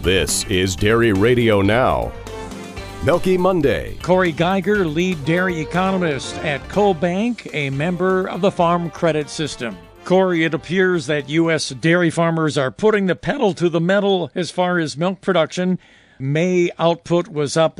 This is Dairy Radio Now. Milky Monday. Corey Geiger, lead dairy economist at CoBank, a member of the Farm Credit System. Corey, it appears that U.S. dairy farmers are putting the pedal to the metal as far as milk production. May output was up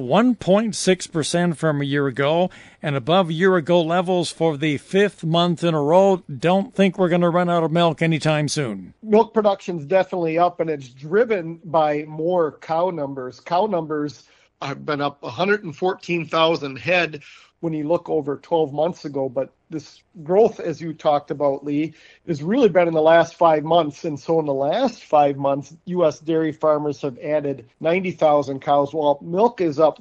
1.6% from a year ago and above year-ago levels for the fifth month in a row. Don't think we're going to run out of milk anytime soon. Milk production's definitely up, and it's driven by more cow numbers. Cow numbers have been up 114,000 head when you look over 12 months ago. But this growth, as you talked about, Lee, has really been in the last 5 months. And so in the last 5 months, U.S. dairy farmers have added 90,000 cows, while milk is up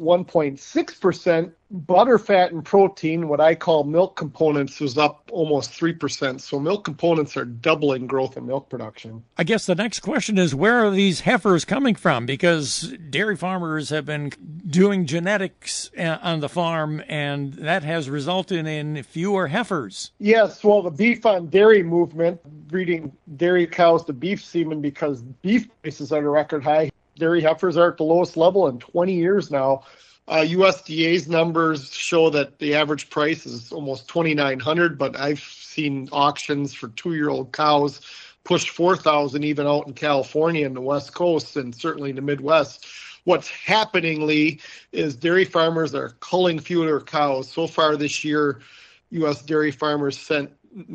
1.6%. Butter, fat, and protein, what I call milk components, was up almost 3%. So milk components are doubling growth in milk production. I guess the next question is, where are these heifers coming from? Because dairy farmers have been doing genetics on the farm, and that has resulted in fewer heifers. Yes, well, the beef on dairy movement, breeding dairy cows to beef semen because beef prices are at a record high. Dairy heifers are at the lowest level in 20 years now. USDA's numbers show that the average price is almost $2,900, but I've seen auctions for 2-year-old cows push $4,000 even out in California and the West Coast, and certainly in the Midwest. What's happening, Lee, is dairy farmers are culling fewer cows. So far this year, U.S. dairy farmers sent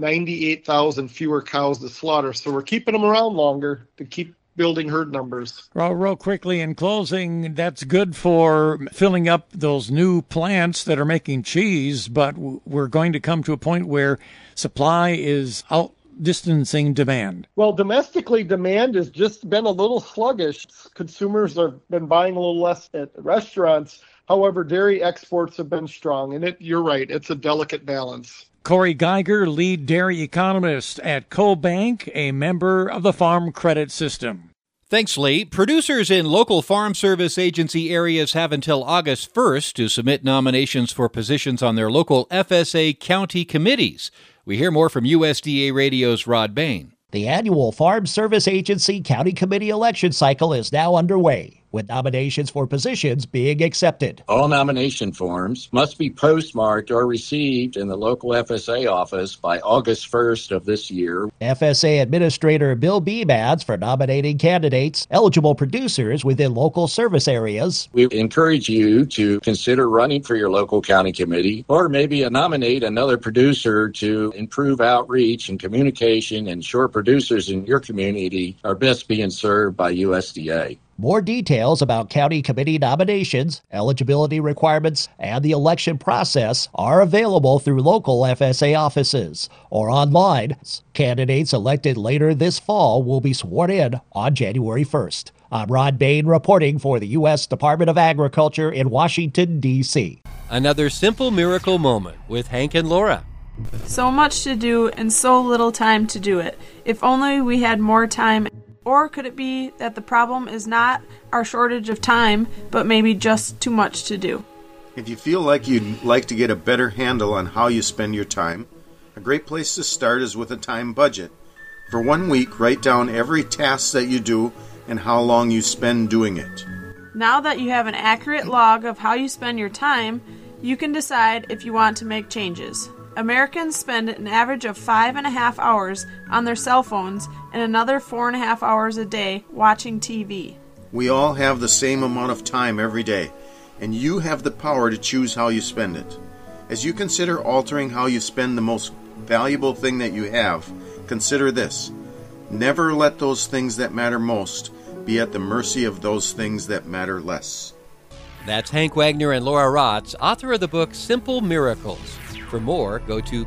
98,000 fewer cows to slaughter. So we're keeping them around longer to keep building herd numbers. Well, real quickly in closing, that's good for filling up those new plants that are making cheese, but we're going to come to a point where supply is outdistancing demand. Well, domestically, demand has just been a little sluggish. Consumers have been buying a little less at restaurants. However, dairy exports have been strong, and you're right, it's a delicate balance. Corey Geiger, lead dairy economist at CoBank, a member of the Farm Credit System. Thanks, Lee. Producers in local Farm Service Agency areas have until August 1st to submit nominations for positions on their local FSA county committees. We hear more from USDA Radio's Rod Bain. The annual Farm Service Agency County Committee election cycle is now underway, with nominations for positions being accepted. All nomination forms must be postmarked or received in the local FSA office by August 1st of this year. FSA Administrator Bill Beam adds for nominating candidates eligible producers within local service areas. We encourage you to consider running for your local county committee, or maybe nominate another producer to improve outreach and communication, and ensure producers in your community are best being served by USDA. More details about county committee nominations, eligibility requirements, and the election process are available through local FSA offices or online. Candidates elected later this fall will be sworn in on January 1st. I'm Rod Bain reporting for the U.S. Department of Agriculture in Washington, D.C. Another simple miracle moment with Hank and Laura. So much to do and so little time to do it. If only we had more time. Or could it be that the problem is not our shortage of time, but maybe just too much to do? If you feel like you'd like to get a better handle on how you spend your time, a great place to start is with a time budget. For 1 week, write down every task that you do and how long you spend doing it. Now that you have an accurate log of how you spend your time, you can decide if you want to make changes. Americans spend an average of 5.5 hours on their cell phones and another 4.5 hours a day watching TV. We all have the same amount of time every day, and you have the power to choose how you spend it. As you consider altering how you spend the most valuable thing that you have, consider this. Never let those things that matter most be at the mercy of those things that matter less. That's Hank Wagner and Laura Rotz, author of the book Simple Miracles. For more, go to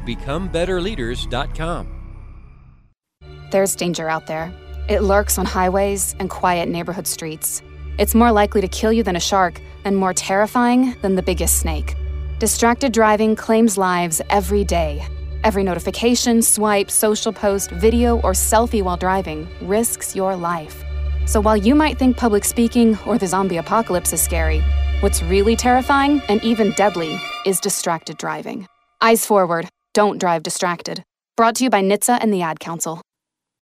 becomebetterleaders.com. There's danger out there. It lurks on highways and quiet neighborhood streets. It's more likely to kill you than a shark, and more terrifying than the biggest snake. Distracted driving claims lives every day. Every notification, swipe, social post, video, or selfie while driving risks your life. So while you might think public speaking or the zombie apocalypse is scary, what's really terrifying and even deadly is distracted driving. Eyes forward. Don't drive distracted. Brought to you by NHTSA and the Ad Council.